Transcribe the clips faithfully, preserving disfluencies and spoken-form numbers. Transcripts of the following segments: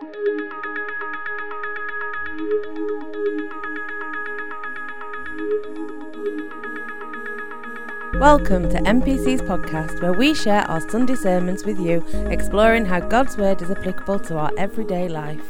Welcome to M P C's podcast, where we share our Sunday sermons with you, exploring how God's Word is applicable to our everyday life.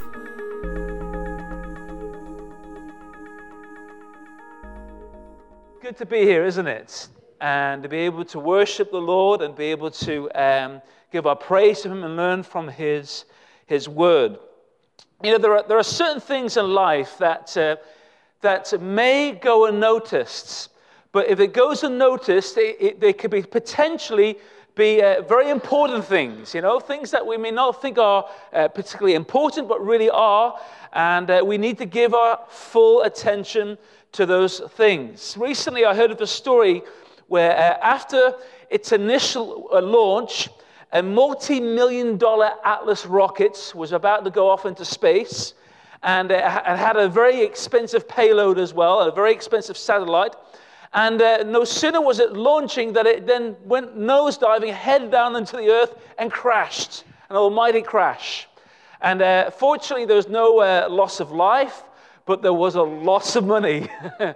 Good to be here, isn't it? And to be able to worship the Lord and be able to um, give our praise to Him and learn from His His Word. You know, there are there are certain things in life that uh, that may go unnoticed. But if it goes unnoticed, it, it, they could be potentially be uh, very important things, you know, things that we may not think are uh, particularly important, but really are. And uh, we need to give our full attention to those things. Recently, I heard of a story where uh, after its initial uh, launch, a multi-million dollar Atlas rocket was about to go off into space. And uh, it had a very expensive payload as well, a very expensive satellite. And uh, no sooner was it launching that it then went nosediving, head down into the earth, and crashed. An almighty crash. And uh, fortunately, there was no uh, loss of life, but there was a loss of money.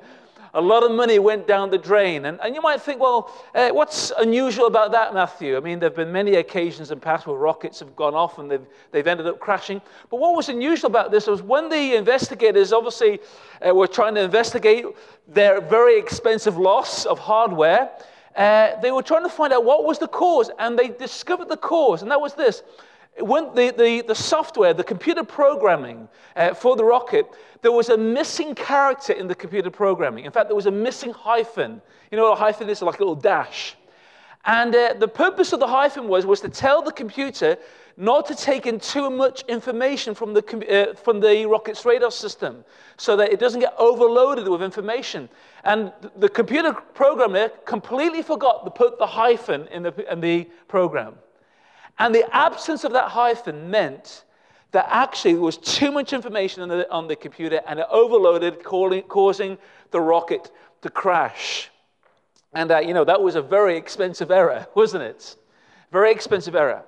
A lot of money went down the drain. And, and you might think, well, uh, what's unusual about that, Matthew? I mean, there have been many occasions in the past where rockets have gone off and they've, they've ended up crashing. But what was unusual about this was when the investigators obviously uh, were trying to investigate their very expensive loss of hardware, uh, they were trying to find out what was the cause. And they discovered the cause, and that was this. When the, the, the software, the computer programming uh, for the rocket, there was a missing character in the computer programming. In fact, there was a missing hyphen. You know what a hyphen is? Like a little dash. And uh, the purpose of the hyphen was, was to tell the computer not to take in too much information from the, uh, from the rocket's radar system so that it doesn't get overloaded with information. And the computer programmer completely forgot to put the hyphen in the, in the program. And the absence of that hyphen meant that actually there was too much information on the, on the computer, and it overloaded, calling, causing the rocket to crash. And, uh, you know, that was a very expensive error, wasn't it? Very expensive error.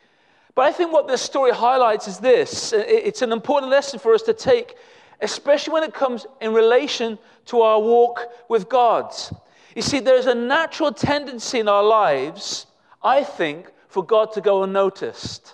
But I think what this story highlights is this. It's an important lesson for us to take, especially when it comes in relation to our walk with God. You see, there's a natural tendency in our lives, I think, for God to go unnoticed.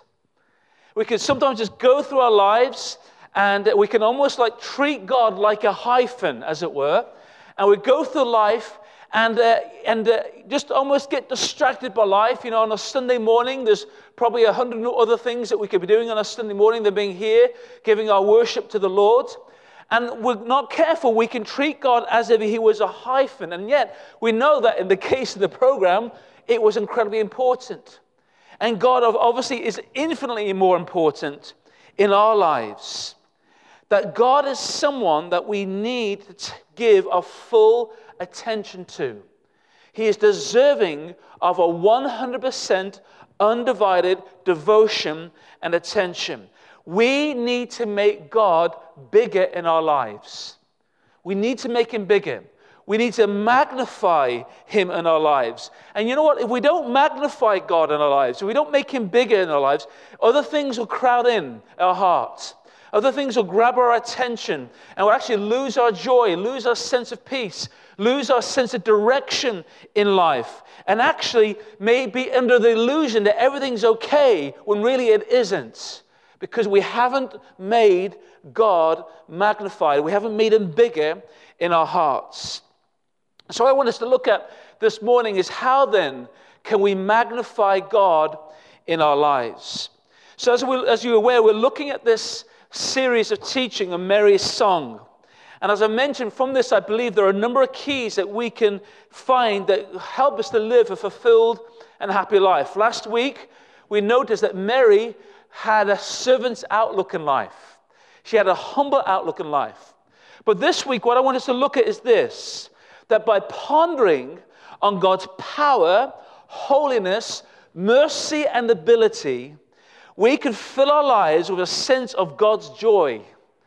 We can sometimes just go through our lives and we can almost like treat God like a hyphen, as it were. And we go through life and uh, and uh, just almost get distracted by life. You know, on a Sunday morning, there's probably a hundred other things that we could be doing on a Sunday morning than being here, giving our worship to the Lord. And we're not careful, we can treat God as if He was a hyphen. And yet, we know that in the case of the program, it was incredibly important. And God obviously is infinitely more important in our lives. That God is someone that we need to give our full attention to. He is deserving of a one hundred percent undivided devotion and attention. We need to make God bigger in our lives. We need to make Him bigger. We need to magnify Him in our lives. And you know what? If we don't magnify God in our lives, if we don't make Him bigger in our lives, other things will crowd in our hearts. Other things will grab our attention, and we'll actually lose our joy, lose our sense of peace, lose our sense of direction in life, and actually may be under the illusion that everything's okay when really it isn't, because we haven't made God magnified. We haven't made Him bigger in our hearts. So I want us to look at this morning is how then can we magnify God in our lives? So as, we, as you're aware, we're looking at this series of teaching on Mary's song. And as I mentioned, from this, I believe there are a number of keys that we can find that help us to live a fulfilled and happy life. Last week, we noticed that Mary had a servant's outlook in life. She had a humble outlook in life. But this week, what I want us to look at is this, that by pondering on God's power, holiness, mercy, and ability, we can fill our lives with a sense of God's joy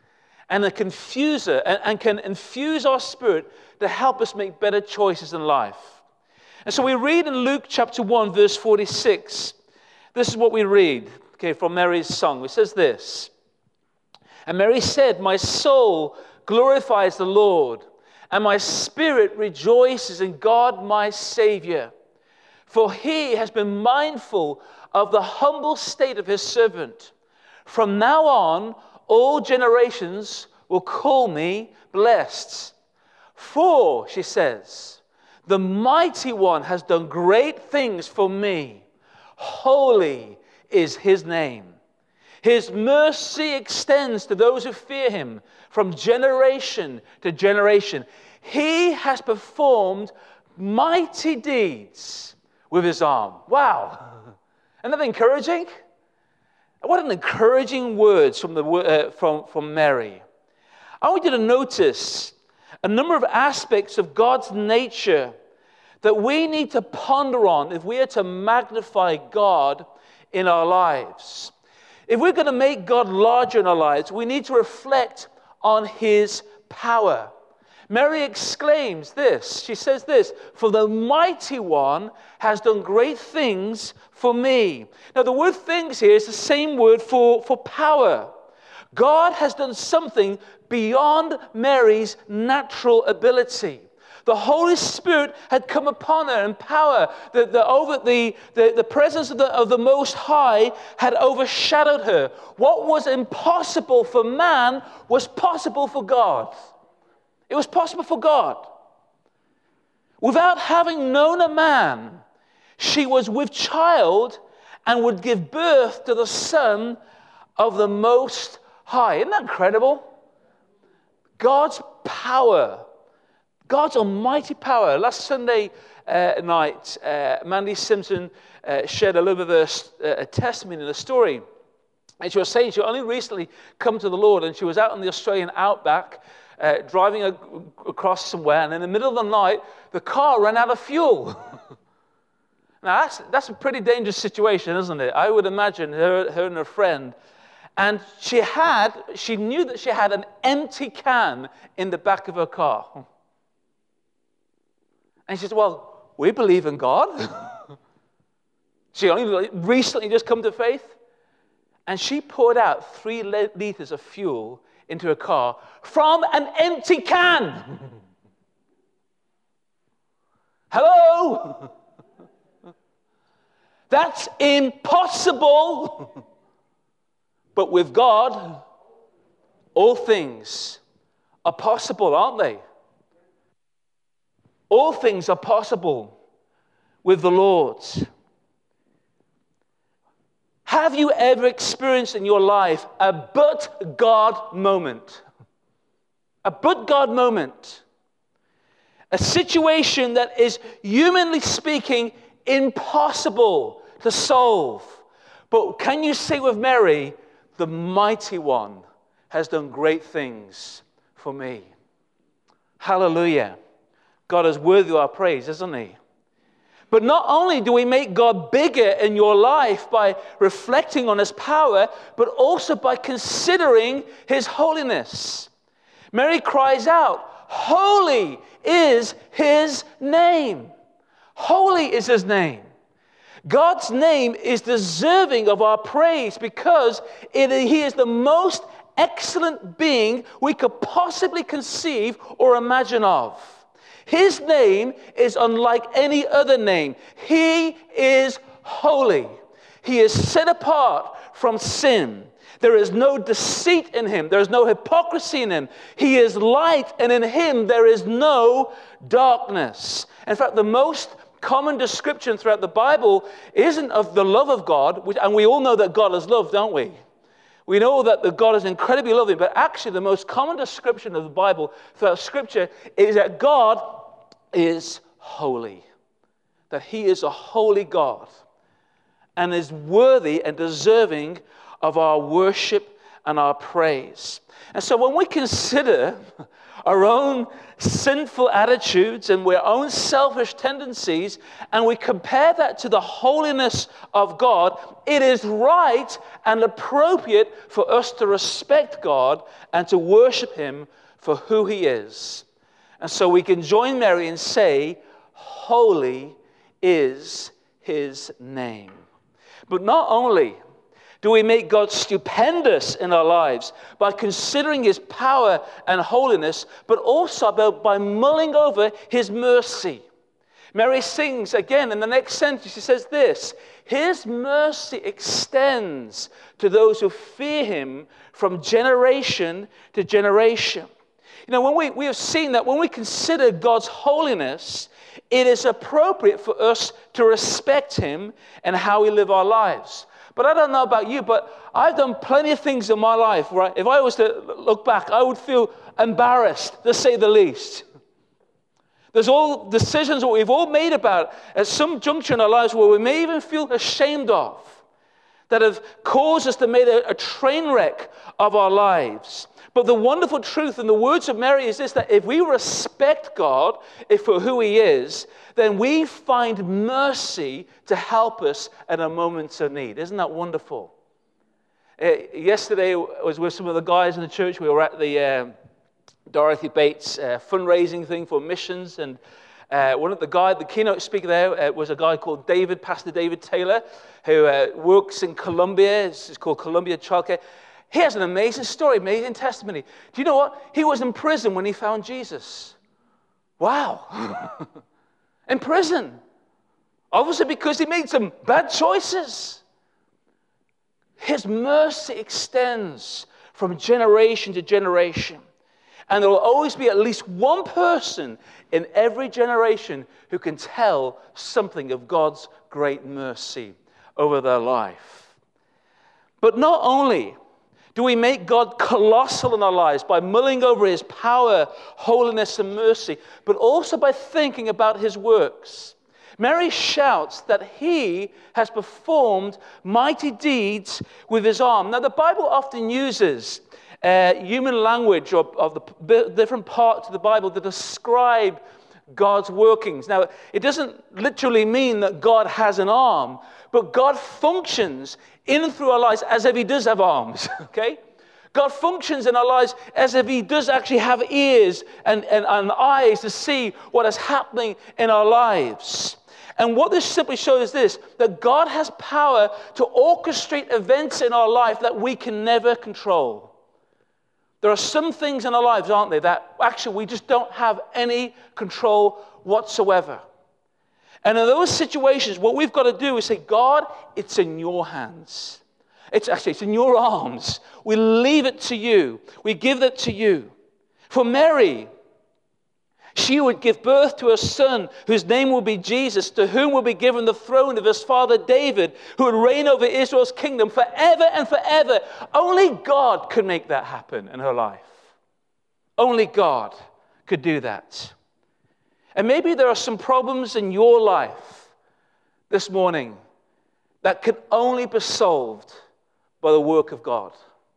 and a confuser, and, and can infuse our spirit to help us make better choices in life. And so we read in Luke chapter one, verse forty-six. This is what we read, okay, from Mary's song. It says this: And Mary said, my soul glorifies the Lord, and my spirit rejoices in God my Savior. For he has been mindful of the humble state of his servant. From now on, all generations will call me blessed. For, she says, the Mighty One has done great things for me. Holy is his name. His mercy extends to those who fear him from generation to generation. He has performed mighty deeds with his arm. Wow. Isn't that encouraging? What an encouraging words from, the, uh, from, from Mary. I want you to notice a number of aspects of God's nature that we need to ponder on if we are to magnify God in our lives. If we're going to make God larger in our lives, we need to reflect on his power. Mary exclaims this. She says this, for the Mighty One has done great things for me. Now, the word things here is the same word for, for power. God has done something beyond Mary's natural ability. The Holy Spirit had come upon her in power. The, the, over, the, the, the presence of the, of the Most High had overshadowed her. What was impossible for man was possible for God. It was possible for God. Without having known a man, she was with child and would give birth to the Son of the Most High. Isn't that incredible? God's power. God's almighty power. Last Sunday uh, night, uh, Mandy Simpson uh, shared a little bit of a, a testimony and a story. And she was saying she only recently come to the Lord, and she was out in the Australian outback, uh, driving a, across somewhere, and in the middle of the night, the car ran out of fuel. Now, that's, that's a pretty dangerous situation, isn't it? I would imagine her, her and her friend. And she had, she knew that she had an empty can in the back of her car. And she said, well, we believe in God. She only recently just come to faith. And she poured out three liters of fuel into her car from an empty can. Hello? That's impossible. But with God, all things are possible, aren't they? All things are possible with the Lord. Have you ever experienced in your life a but God moment? A but God moment. A situation that is, humanly speaking, impossible to solve. But can you say with Mary, the Mighty One has done great things for me? Hallelujah. God is worthy of our praise, isn't he? But not only do we make God bigger in your life by reflecting on his power, but also by considering his holiness. Mary cries out, holy is his name. Holy is his name. God's name is deserving of our praise because it, he is the most excellent being we could possibly conceive or imagine of. His name is unlike any other name. He is holy. He is set apart from sin. There is no deceit in him. There is no hypocrisy in him. He is light, and in him there is no darkness. In fact, the most common description throughout the Bible isn't of the love of God, which, and we all know that God is love, don't we? We know that the God is incredibly loving, but actually the most common description of the Bible throughout Scripture is that God is holy, that he is a holy God and is worthy and deserving of our worship and our praise. And so when we consider our own sinful attitudes and our own selfish tendencies, and we compare that to the holiness of God, it is right and appropriate for us to respect God and to worship him for who he is. And so we can join Mary and say, holy is his name. But not only Do we make God stupendous in our lives by considering his power and holiness, but also about by mulling over his mercy? Mary sings again in the next sentence. She says this: his mercy extends to those who fear him from generation to generation. You know, when we, we have seen that when we consider God's holiness, it is appropriate for us to respect him and how we live our lives. But I don't know about you, but I've done plenty of things in my life where if I was to look back, I would feel embarrassed, to say the least. There's all decisions that we've all made about at some juncture in our lives where we may even feel ashamed of, that have caused us to make a, a train wreck of our lives. But the wonderful truth in the words of Mary is this, that if we respect God if for who he is, then we find mercy to help us at a moment of need. Isn't that wonderful? Uh, yesterday, I was with some of the guys in the church. We were at the um, Dorothy Bates uh, fundraising thing for missions, and uh, one of the guys, the keynote speaker there, uh, was a guy called David, Pastor David Taylor, who uh, works in Columbia. It's, it's called Columbia Childcare. He has an amazing story, amazing testimony. Do you know what? He was in prison when he found Jesus. Wow. In prison. Obviously because he made some bad choices. His mercy extends from generation to generation. And there will always be at least one person in every generation who can tell something of God's great mercy over their life. But not only do we make God colossal in our lives by mulling over his power, holiness, and mercy, but also by thinking about his works. Mary shouts that he has performed mighty deeds with his arm. Now, the Bible often uses uh, human language of, of the different parts of the Bible to describe God's workings. Now, it doesn't literally mean that God has an arm, but God functions in and through our lives as if he does have arms, okay? God functions in our lives as if he does actually have ears and, and, and eyes to see what is happening in our lives. And what this simply shows is this, that God has power to orchestrate events in our life that we can never control. There are some things in our lives, aren't there, that actually we just don't have any control whatsoever. And in those situations, what we've got to do is say, God, it's in your hands. It's actually, it's in your arms. We leave it to you. We give it to you. For Mary, she would give birth to a son whose name will be Jesus, to whom will be given the throne of his father David, who would reign over Israel's kingdom forever and forever. Only God could make that happen in her life. Only God could do that. And maybe there are some problems in your life this morning that can only be solved by the work of God.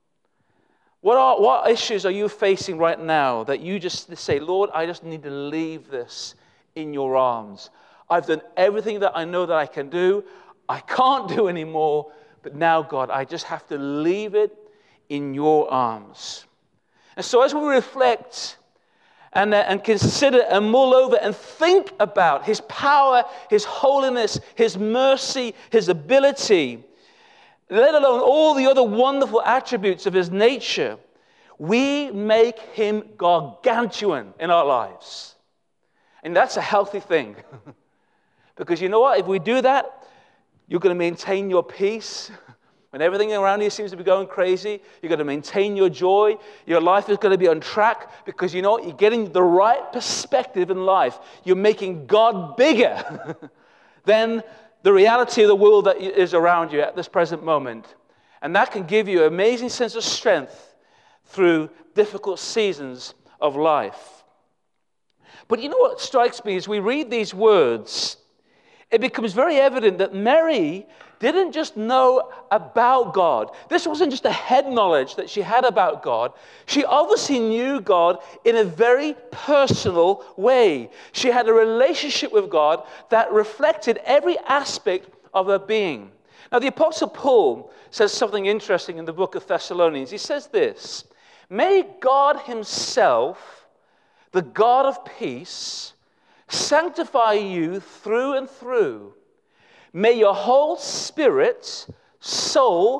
What are what issues are you facing right now that you just say, Lord, I just need to leave this in your arms. I've done everything that I know that I can do. I can't do anymore. But now, God, I just have to leave it in your arms. And so as we reflect and, uh, and consider and mull over and think about his power, his holiness, his mercy, his ability, let alone all the other wonderful attributes of his nature, we make him gargantuan in our lives. And that's a healthy thing. Because you know what? If we do that, you're going to maintain your peace. When everything around you seems to be going crazy, you're going to maintain your joy. Your life is going to be on track because you know what? You're getting the right perspective in life. You're making God bigger than the reality of the world that is around you at this present moment. And that can give you an amazing sense of strength through difficult seasons of life. But you know what strikes me as we read these words, it becomes very evident that Mary didn't just know about God. This wasn't just a head knowledge that she had about God. She obviously knew God in a very personal way. She had a relationship with God that reflected every aspect of her being. Now, the Apostle Paul says something interesting in the book of Thessalonians. He says this, "May God himself, the God of peace, sanctify you through and through. May your whole spirit, soul,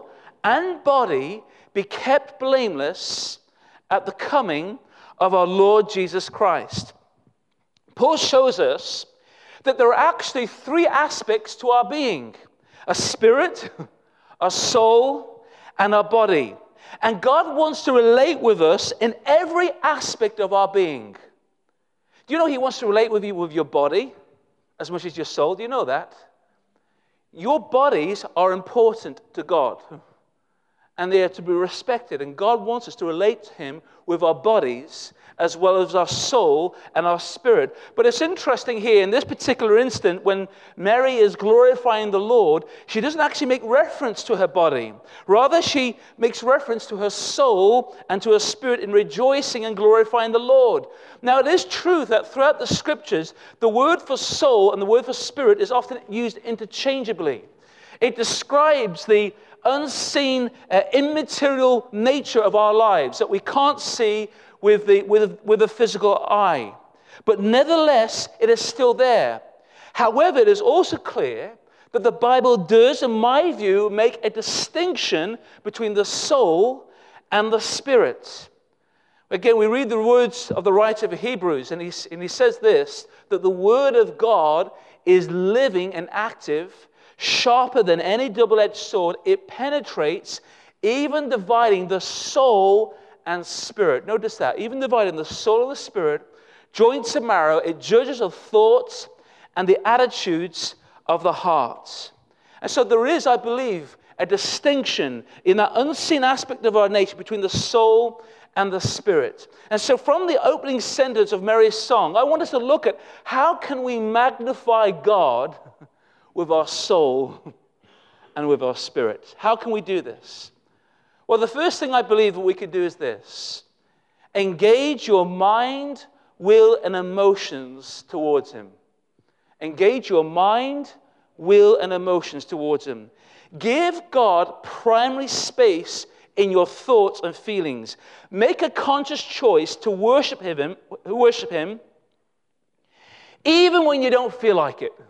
and body be kept blameless at the coming of our Lord Jesus Christ. Paul shows us that there are actually three aspects to our being: a spirit, a soul, and a body. And God wants to relate with us in every aspect of our being. Do you know he wants to relate with you with your body as much as your soul? Do you know that? Your bodies are important to God, and they are to be respected. And God wants us to relate to him with our bodies as well as our soul and our spirit. But it's interesting here, in this particular instant, when Mary is glorifying the Lord, she doesn't actually make reference to her body. Rather, she makes reference to her soul and to her spirit in rejoicing and glorifying the Lord. Now, it is true that throughout the scriptures, the word for soul and the word for spirit is often used interchangeably. It describes the unseen, uh, immaterial nature of our lives that we can't see with the, with, with the physical eye. But nevertheless, it is still there. However, it is also clear that the Bible does, in my view, make a distinction between the soul and the spirit. Again, we read the words of the writer of Hebrews, and he, and he says this, that the word of God is living and active, sharper than any double-edged sword. It penetrates, even dividing the soul and spirit. Notice that. Even dividing the soul and the spirit, joints and marrow, it judges the thoughts and the attitudes of the heart. And so there is, I believe, a distinction in that unseen aspect of our nature between the soul and the spirit. And so from the opening sentence of Mary's song, I want us to look at how can we magnify God with our soul and with our spirit. How can we do this? Well, the first thing I believe that we can do is this: engage your mind, will, and emotions towards him. Engage your mind, will, and emotions towards him. Give God primary space in your thoughts and feelings. Make a conscious choice to worship him, worship him, even when you don't feel like it.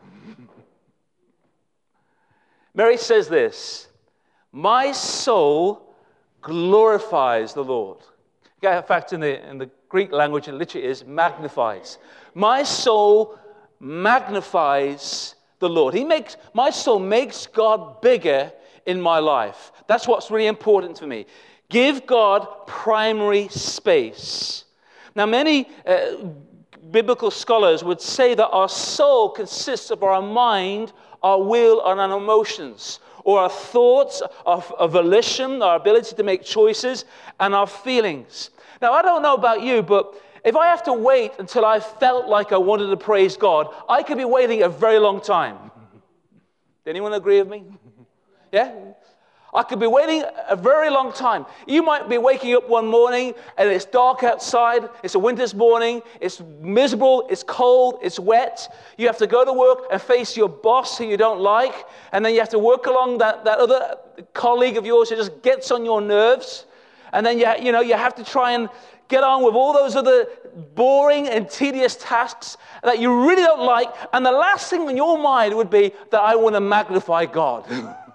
Mary says this: my soul glorifies the Lord. In fact, in the, in the Greek language, it literally is magnifies. My soul magnifies the Lord. He makes, my soul makes God bigger in my life. That's what's really important to me. Give God primary space. Now, many uh, biblical scholars would say that our soul consists of our mind, our will, and our emotions, or our thoughts, our, our volition, our ability to make choices, and our feelings. Now, I don't know about you, but if I have to wait until I felt like I wanted to praise God, I could be waiting a very long time. Anyone agree with me? Yeah? I could be waiting a very long time. You might be waking up one morning and it's dark outside. It's a winter's morning. It's miserable. It's cold. It's wet. You have to go to work and face your boss who you don't like. And then you have to work along that, that other colleague of yours who just gets on your nerves. And then you, you know, you have to try and get on with all those other boring and tedious tasks that you really don't like. And the last thing in your mind would be that I want to magnify God.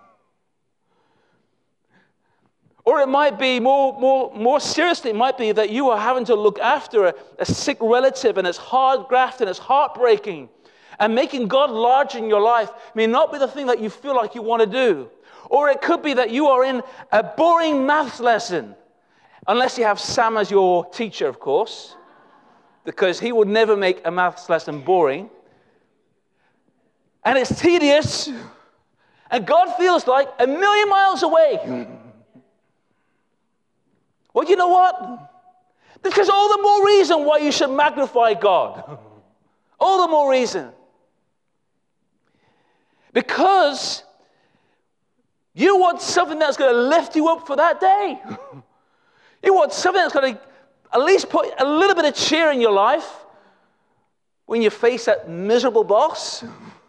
Or it might be more, more, more seriously, it might be that you are having to look after a, a sick relative, and it's hard graft and it's heartbreaking. And making God large in your life may not be the thing that you feel like you want to do. Or it could be that you are in a boring maths lesson, unless you have Sam as your teacher, of course, because he would never make a maths lesson boring. And it's tedious, and God feels like a million miles away. Well, you know what? Because all the more reason why you should magnify God. All the more reason. Because you want something that's going to lift you up for that day. You want something that's going to at least put a little bit of cheer in your life when you face that miserable boss.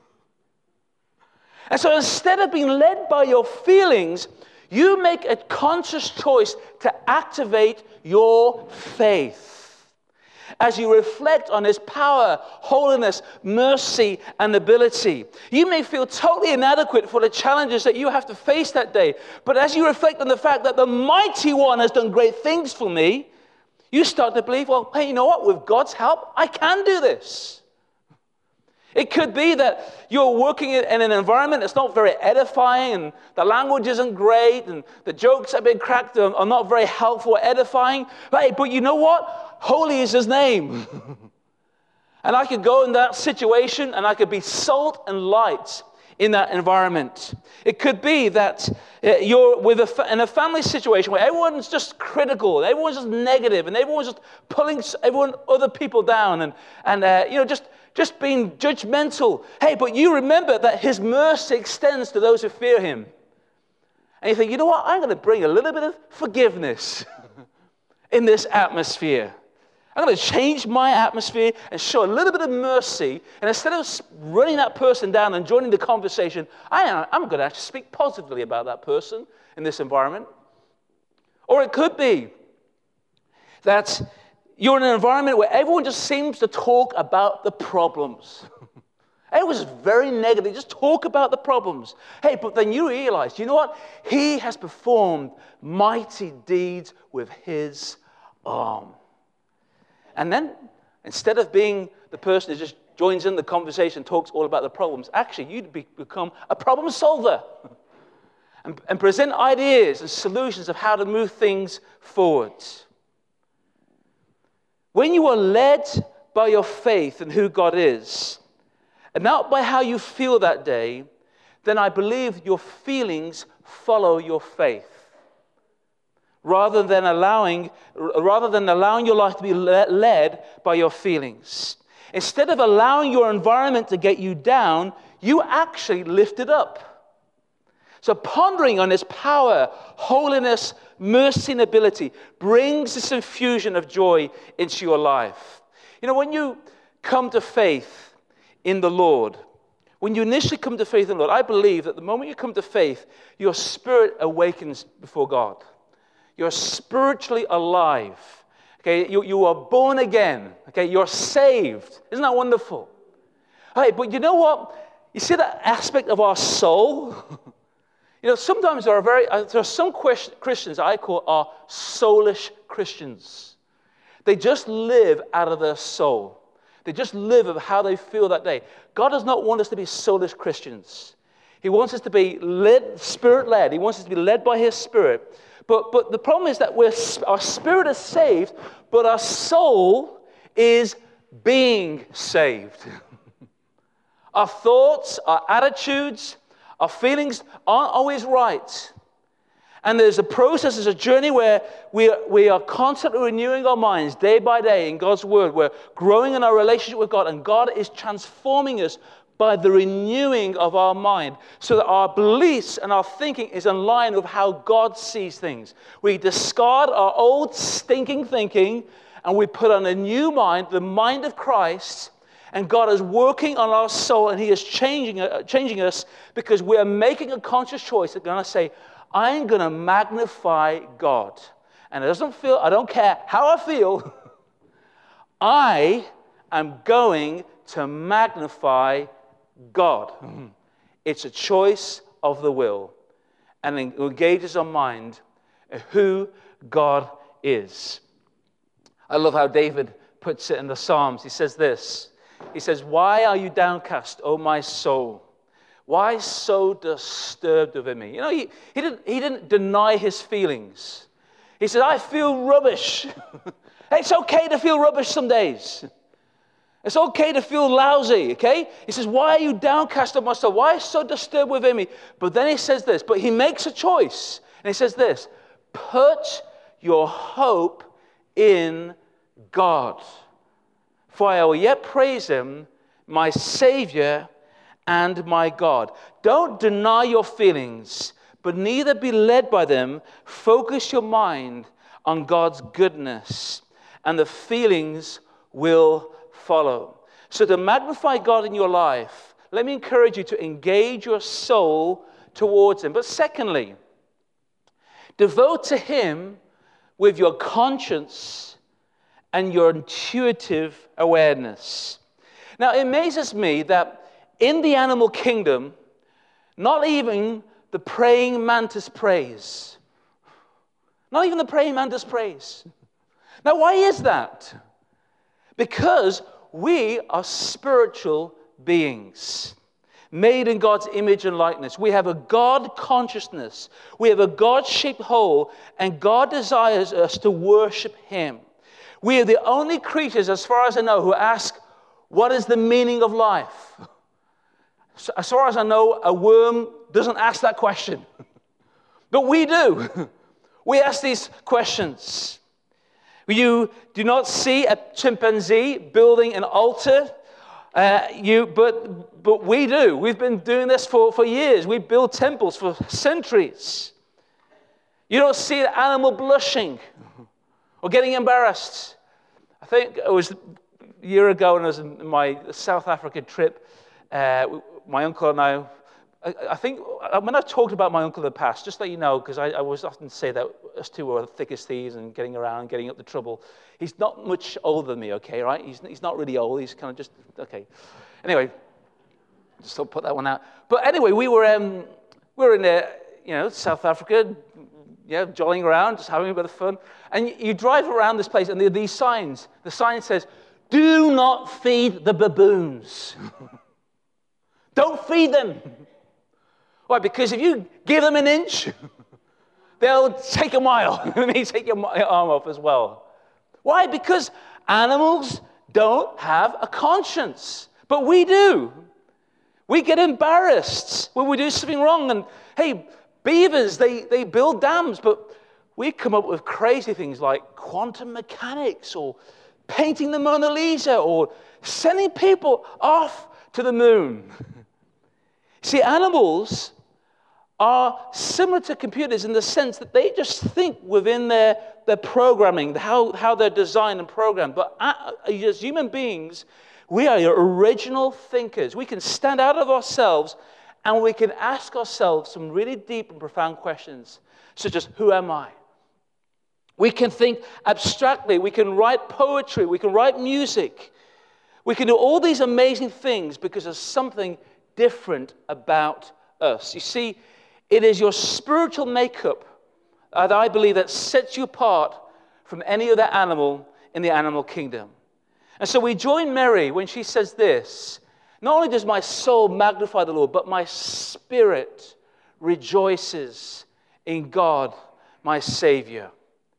And so instead of being led by your feelings, you make a conscious choice to activate your faith. as you reflect on his power, holiness, mercy, and ability. You may feel totally inadequate for the challenges that you have to face that day, but as you reflect on the fact that the mighty one has done great things for me, you start to believe, well, hey, you know what? With God's help, I can do this. It could be that you're working in an environment that's not very edifying, and the language isn't great, and the jokes that have been cracked are not very helpful or edifying. But, but you know what? Holy is his name. And I could go in that situation, and I could be salt and light in that environment. It could be that you're with a, in a family situation where everyone's just critical, everyone's just negative, and everyone's just pulling everyone, other people down, and and uh, you know just just being judgmental. Hey, but you remember that his mercy extends to those who fear him, and you think, you know what? I'm going to bring a little bit of forgiveness in this atmosphere. I'm going to change my atmosphere and show a little bit of mercy. And instead of running that person down and joining the conversation, I am, I'm going to actually speak positively about that person in this environment. Or it could be that you're in an environment where everyone just seems to talk about the problems. Everyone's very negative. They just talk about the problems. Hey, but then you realize, you know what? He has performed mighty deeds with his arm. And then, instead of being the person who just joins in the conversation, talks all about the problems, actually, you'd be, become a problem solver and, and present ideas and solutions of how to move things forward. When you are led by your faith in who God is, and not by how you feel that day, then I believe your feelings follow your faith. Rather than allowing, rather than allowing your life to be led by your feelings. Instead of allowing your environment to get you down, you actually lift it up. So pondering on his power, holiness, mercy, and ability brings this infusion of joy into your life. You know, when you come to faith in the Lord, when you initially come to faith in the Lord, I believe that the moment you come to faith, your spirit awakens before God. You're spiritually alive. Okay, you, you are born again. Okay, you're saved. Isn't that wonderful? Hey, but you know what? You see that aspect of our soul? You know, sometimes there are very uh, there are some Christians I call are soulish Christians. They just live out of their soul. They just live of how they feel that day. God does not want us to be soulish Christians. He wants us to be led, spirit-led. He wants us to be led by his spirit. But, but the problem is that we're, our spirit is saved, but our soul is being saved. Our thoughts, our attitudes, our feelings aren't always right. And there's a process, there's a journey where we are, we are constantly renewing our minds day by day in God's word. We're growing in our relationship with God, and God is transforming us by the renewing of our mind, so that our beliefs and our thinking is in line with how God sees things. We discard our old stinking thinking, and we put on a new mind, the mind of Christ, and God is working on our soul, and he is changing, uh, changing us, because we are making a conscious choice. We're going to say, I'm going to magnify God. And it doesn't feel, I don't care how I feel, I am going to magnify God. It's a choice of the will, and it engages our mind of who God is. I love how David puts it in the Psalms. He says this. He says, why are you downcast, O my soul? Why so disturbed within me? You know, he, he, didn't, he didn't deny his feelings. He said, I feel rubbish. It's okay to feel rubbish some days. It's okay to feel lousy, okay? He says, why are you downcast on my soul? Why so disturbed within me? But then he says this, but he makes a choice. And he says this, put your hope in God. For I will yet praise him, my Savior and my God. Don't deny your feelings, but neither be led by them. Focus your mind on God's goodness, and the feelings will follow. So to magnify God in your life, let me encourage you to engage your soul towards him. But secondly, devote to him with your conscience and your intuitive awareness. Now, it amazes me that in the animal kingdom, not even the praying mantis prays. Not even the praying mantis prays. Now, why is that? Because we are spiritual beings, made in God's image and likeness. We have a God consciousness. We have a God-shaped whole, and God desires us to worship him. We are the only creatures, as far as I know, who ask, what is the meaning of life? So, as far as I know, a worm doesn't ask that question. But we do. We ask these questions. You do not see a chimpanzee building an altar, uh, you, but, but we do. We've been doing this for, for years. We build temples for centuries. You don't see an animal blushing or getting embarrassed. I think it was a year ago when I was in my South African trip, uh, my uncle and I, I, I think, when I've talked about my uncle in the past, just let you know, because I, I always often say that us two are thick as thieves and getting around, getting up the trouble. He's not much older than me, okay, right? He's, he's not really old. He's kind of just, okay. Anyway, just I'll put that one out. But anyway, we were um, we were in, uh, you know, South Africa, yeah, jollying around, just having a bit of fun. And you, you drive around this place, and there are these signs. The sign says, do not feed the baboons. Don't feed them. Why? Because if you give them an inch, they'll take a mile. They may take your arm off as well. Why? Because animals don't have a conscience. But we do. We get embarrassed when we do something wrong. And, hey, beavers, they, they build dams, but we come up with crazy things like quantum mechanics or painting the Mona Lisa or sending people off to the moon. See, animals are similar to computers in the sense that they just think within their, their programming, how, how they're designed and programmed. But as human beings, we are original thinkers. We can stand out of ourselves and we can ask ourselves some really deep and profound questions, such as, who am I? We can think abstractly. We can write poetry. We can write music. We can do all these amazing things because there's something different about us. You see, it is your spiritual makeup that I believe that sets you apart from any other animal in the animal kingdom. And so we join Mary when she says this, not only does my soul magnify the Lord, but my spirit rejoices in God, my Savior.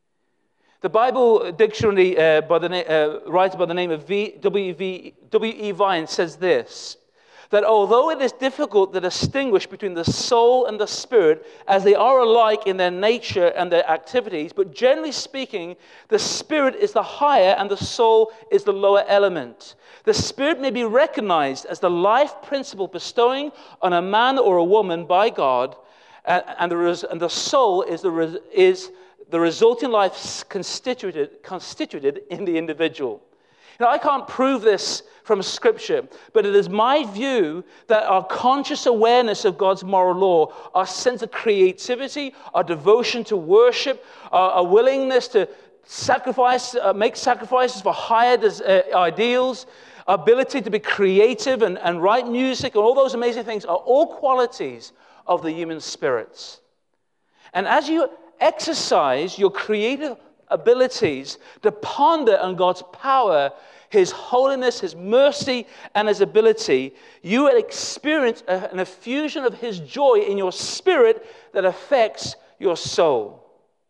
The Bible dictionary uh, by the na- uh, writer by the name of v- W V W E Vine says this, that although it is difficult to distinguish between the soul and the spirit, as they are alike in their nature and their activities, but generally speaking, the spirit is the higher and the soul is the lower element. The spirit may be recognized as the life principle bestowing on a man or a woman by God, and, and, the, res, and the soul is the, res, is the resulting life constituted, constituted in the individual. Now, I can't prove this from Scripture, but it is my view that our conscious awareness of God's moral law, our sense of creativity, our devotion to worship, our, our willingness to sacrifice, uh, make sacrifices for higher uh, ideals, our ability to be creative and, and write music, and all those amazing things are all qualities of the human spirit. And as you exercise your creative abilities to ponder on God's power, His holiness, His mercy, and His ability, you will experience a, an effusion of His joy in your spirit that affects your soul.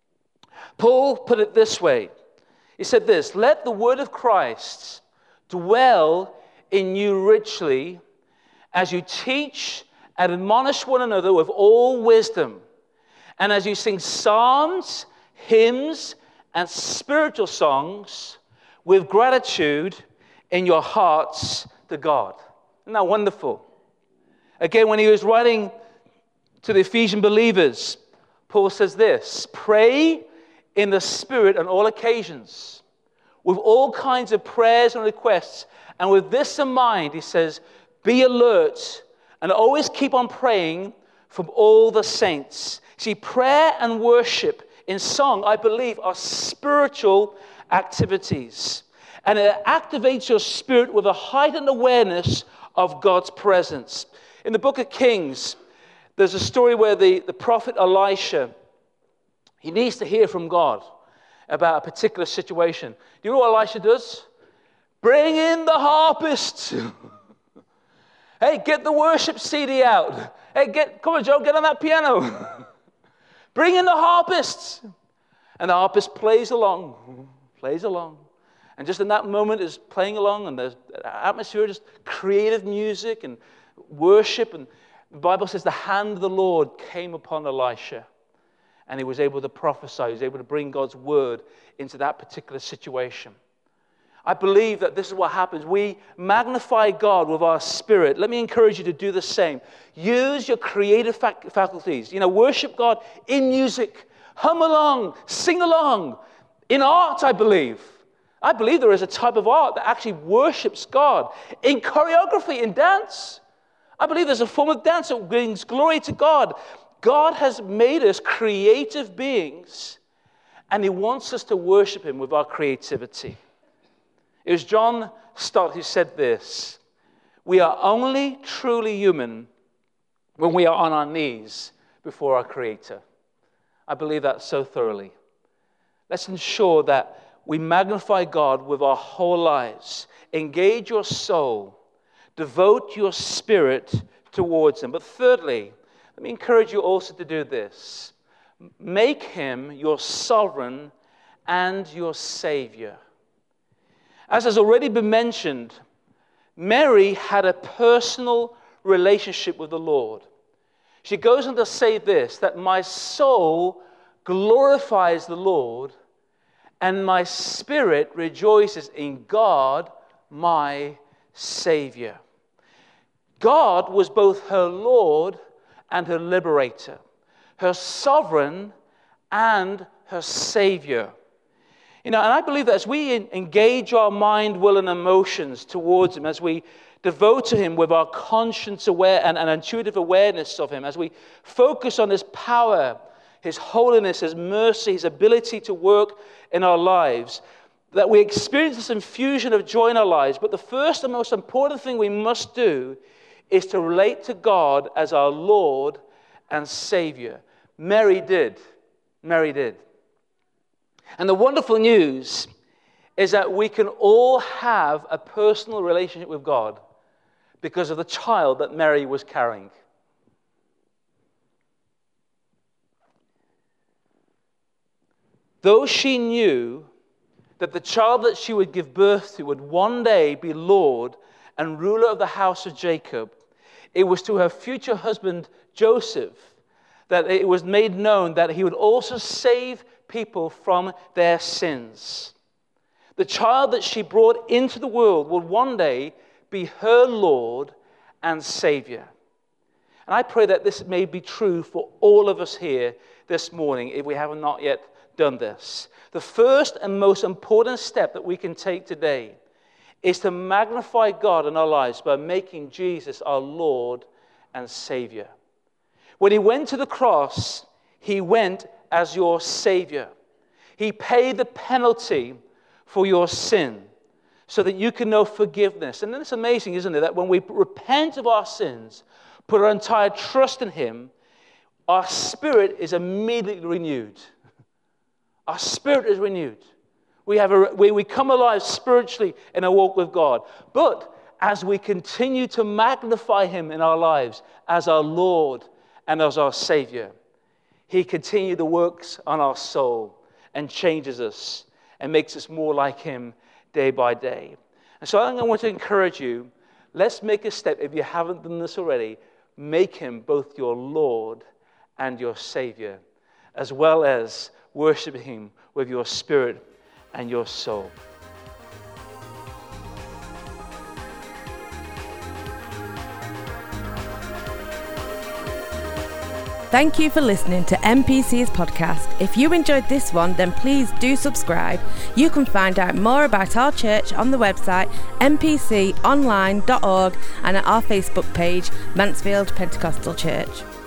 Paul put it this way. He said this, let the word of Christ dwell in you richly as you teach and admonish one another with all wisdom, and as you sing psalms, hymns, and spiritual songs with gratitude in your hearts to God. Isn't that wonderful? Again, when he was writing to the Ephesian believers, Paul says this, pray in the Spirit on all occasions, with all kinds of prayers and requests. And with this in mind, he says, be alert and always keep on praying for all the saints. See, prayer and worship in song, I believe, are spiritual activities. And it activates your spirit with a heightened awareness of God's presence. In the book of Kings, there's a story where the, the prophet Elisha, he needs to hear from God about a particular situation. Do you know what Elisha does? Bring in the harpists. Hey, get the worship C D out. Hey, get, come on, Joe, get on that piano. Bring in the harpists. And the harpist plays along, plays along. And just in that moment is playing along, and there's atmosphere, just creative music and worship. And the Bible says the hand of the Lord came upon Elisha, and he was able to prophesy. He was able to bring God's word into that particular situation. I believe that this is what happens. We magnify God with our spirit. Let me encourage you to do the same. Use your creative fac- faculties. You know, worship God in music. Hum along, sing along. In art, I believe. I believe there is a type of art that actually worships God. In choreography, in dance. I believe there's a form of dance that brings glory to God. God has made us creative beings, and he wants us to worship him with our creativity. It was John Stott who said this: we are only truly human when we are on our knees before our Creator. I believe that so thoroughly. Let's ensure that we magnify God with our whole lives. Engage your soul. Devote your spirit towards him. But thirdly, let me encourage you also to do this. Make him your sovereign and your Savior. As has already been mentioned, Mary had a personal relationship with the Lord. She goes on to say this, that my soul glorifies the Lord, and my spirit rejoices in God, my Savior. God was both her Lord and her liberator, her sovereign and her Savior. You know, and I believe that as we engage our mind, will, and emotions towards him, as we devote to him with our conscience aware and, and intuitive awareness of him, as we focus on his power, his holiness, his mercy, his ability to work in our lives, that we experience this infusion of joy in our lives. But the first and most important thing we must do is to relate to God as our Lord and Savior. Mary did. Mary did. And the wonderful news is that we can all have a personal relationship with God because of the child that Mary was carrying. Though she knew that the child that she would give birth to would one day be Lord and ruler of the house of Jacob, it was to her future husband Joseph that it was made known that he would also save people from their sins. The child that she brought into the world would one day be her Lord and Savior. And I pray that this may be true for all of us here this morning if we have not yet done this. The first and most important step that we can take today is to magnify God in our lives by making Jesus our Lord and Savior. When he went to the cross, he went as your Savior. He paid the penalty for your sin so that you can know forgiveness. And then it's amazing, isn't it, that when we repent of our sins, put our entire trust in him, our spirit is immediately renewed. Our spirit is renewed. We have a, we, we come alive spiritually in our walk with God. But as we continue to magnify him in our lives as our Lord and as our Savior, he continues the works on our soul and changes us and makes us more like him day by day. And so I want to encourage you, let's make a step, if you haven't done this already, make him both your Lord and your Savior, as well as worshiping him with your spirit and your soul. Thank you for listening to M P C's podcast. If you enjoyed this one, then please do subscribe. You can find out more about our church on the website m p c online dot org and at our Facebook page, Mansfield Pentecostal Church.